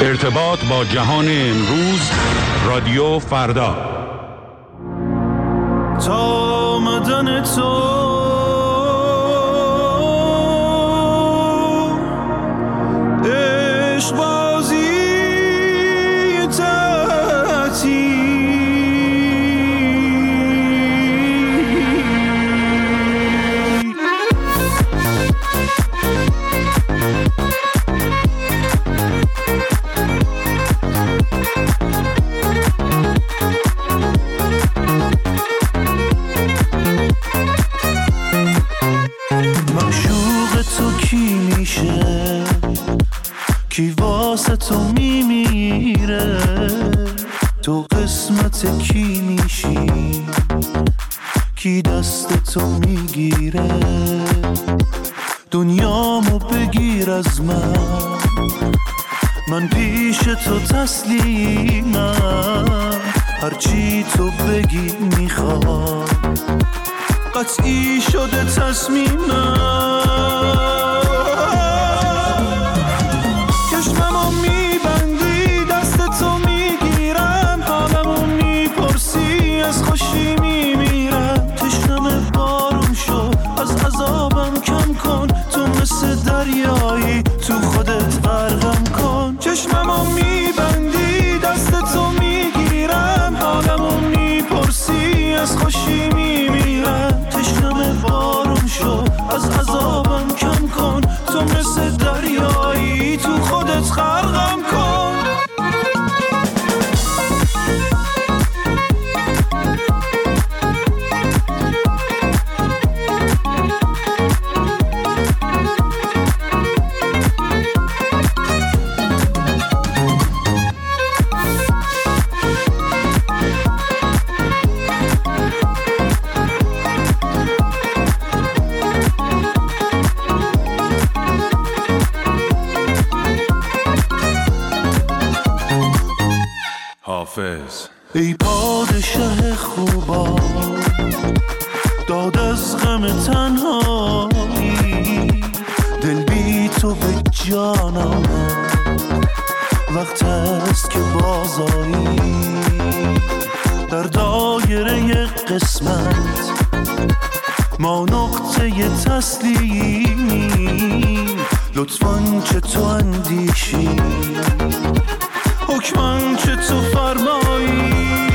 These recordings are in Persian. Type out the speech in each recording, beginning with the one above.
ارتباط با جهان امروز، رادیو فردا. تا آمدن تو عشق بازی کی واسه تو میمیره، تو قسمت کی میشی، کی دست تو میگیره، دنیامو بگیر از من پیش تو تسلیمم، هرچی تو بگی میخوام، قطعی شده تصمیمم. چشممو میبندی دست تو میگیرم، حالمو میپرسی از خوشی میمیرم، تشنم بارون شو از عذابم کم کن، تو مثل دریایی تو خودت غرقم کن. چشممو میبندی دست تو میگیرم، حالمو میپرسی از خوشی میمیرم، تشنم بارون شو از عذابم کم کن، تو مثل دریایی تو خودت غرقم کن. ای پادشه خوبا داد از غم تنهایی، دل بی تو به جانم وقت است که بازایی، در دایره قسمت ما نقطه تسلیمی، لطفاً چه تو اندیشی، حکماً چه تو فرمایی.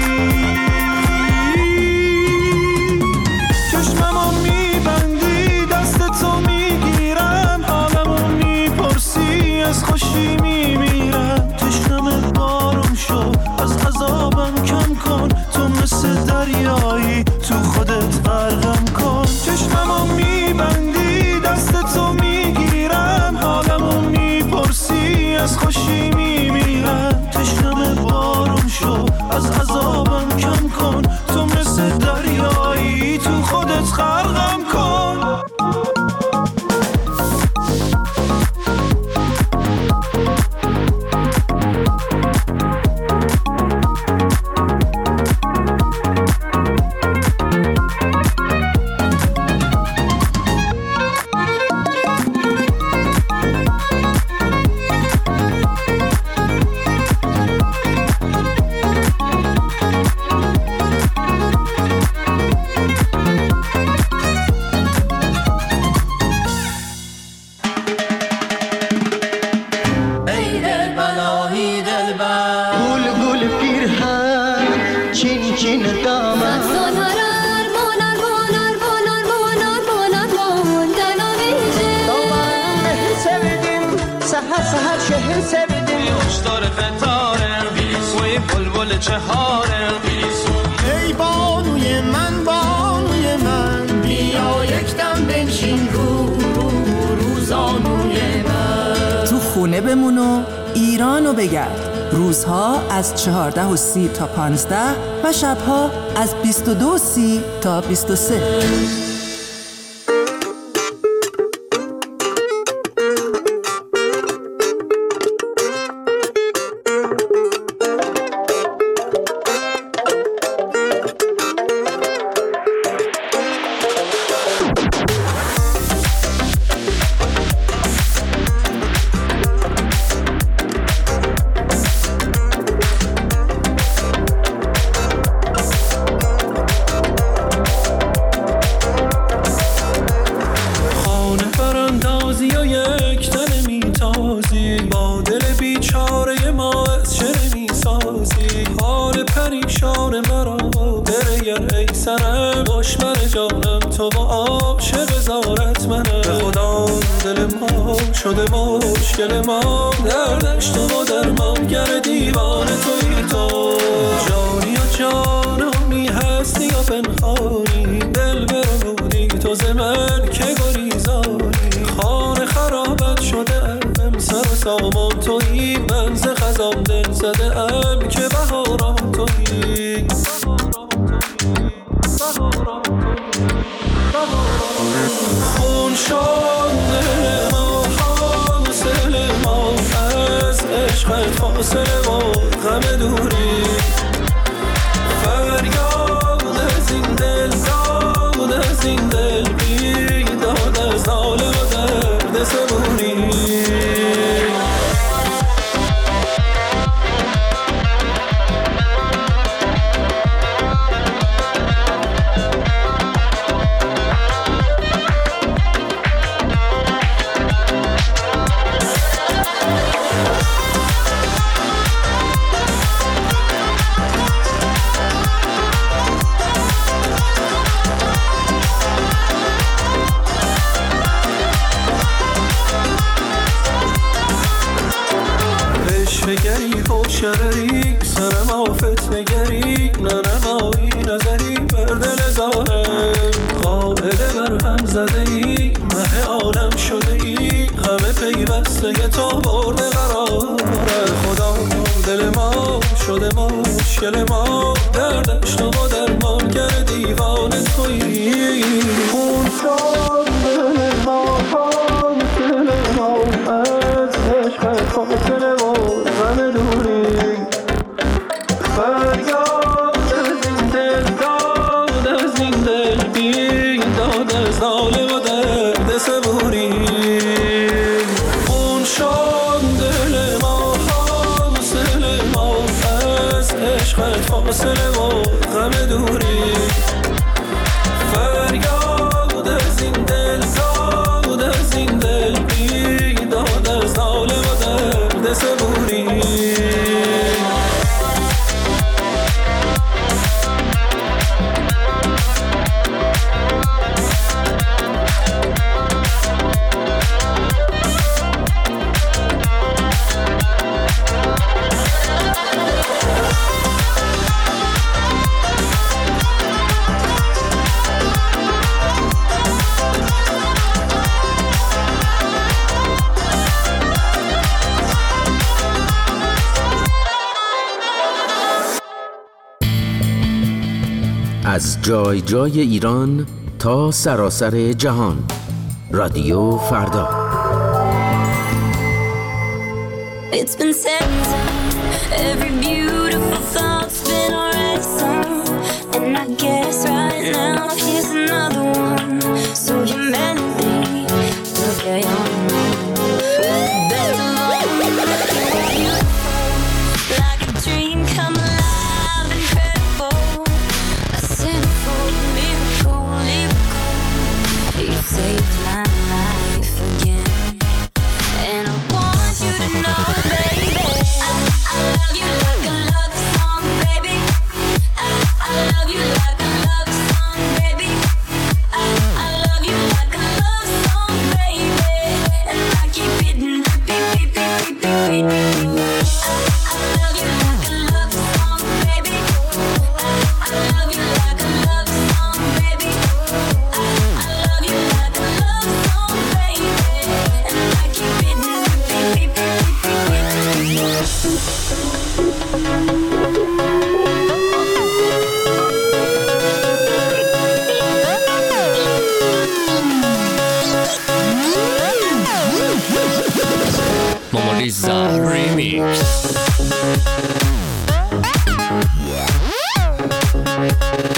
چشممو میبندی دست تو میگیرم، حالمو میپرسی از خوشی میمیرم، تشنم بارون شو از عذابم کم کن، تو مثل دریایی تو خودت غرقم کن. چشممو میبندی دست تو میگیرم، حالمو میپرسی از خوشی میمیرم، تشنم بارون شو از عذابم کم کن، تو مثل دریایی تو خودت غرقم کن. ای بانوی من بیا یکدم بنشین روزانوی من، تو خونه بمون و ایرانو بگرد. روزها از 14:30 تا 15 و شبها از 22:30 تا 23. نازی، با دل بیچاره ما از چه نمیسازی؟ حال پریشان مرا بریان ای سنم، دشمن جانم تو با عاشق زارت منم. به خدا دل ما شده مشکل ما، دردش تو و درمانگر دیوان توی تو. جانی و جانمی هستی و پنهانی، دل برمودی تو ز من که گریزانی. خانه خرابت شده ام، سر و سامان تویی، من ز خزان دل زده ام که بهاران تویی. خون شد دل ما، حاصل ما از عشقت فاصله و غم دوری. فریاد از این دل، داد از این دل، بیداد از ناله و درد صبوری. بگری خوشگری سرم آفت نگری، ننمایی نظری بر دل زارم. قائل بر هم زده ای، مه عالم شده ای، همه پیوسته تو برده قرار. خدا دل ما شده مشکل ما، دردش تو و درمانگر دیوان تویی. خون شد دل ما، حاصل ما از عشقت فاصله و غم دوری. فریاد از این دل، داد از این دل، بیداد از ناله و درد صبوری. خون شد دل ما، حاصل ما از عشقت فاصله و غم دوری. فریاد از این دل، داد از این دل، بیداد از ناله و درد صبوری. از جای جای ایران تا سراسر جهان، رادیو فردا. It's been said, every beautiful thought's been already sung, and I guess right now here's another one. So humanity, look at your best of all, like a dream come alive, incredible, a sinful miracle, you saved my life again, and I want you to know, baby, I love you like a love song, baby. I love you like a love song, baby. I love you like a love song, baby. And I keep hitting the beat, beat, beat, beat, beat, beat. I love you like a love song, baby. I love you like a love song, baby. I love you like a love song, baby. And I keep hitting the beat, beat, beat, beat, beat, Momoriza Remix.